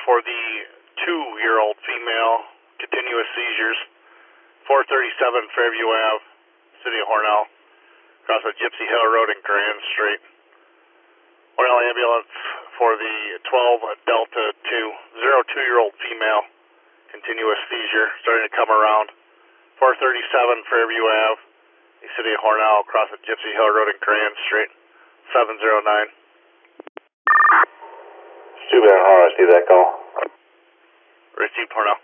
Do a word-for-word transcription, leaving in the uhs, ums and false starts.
for the two-year-old female, continuous seizures, four thirty-seven Fairview Ave, City of Hornell, across the Gypsy Hill Road and Grand Street. Hornell ambulance for the twelve Delta two, zero two-year-old female, continuous seizure, starting to come around, four thirty-seven Fairview Ave, the City of Hornell, across the Gypsy Hill Road and Grand Street, seven zero nine. Stu Van Har, I see that call. Received Hornell.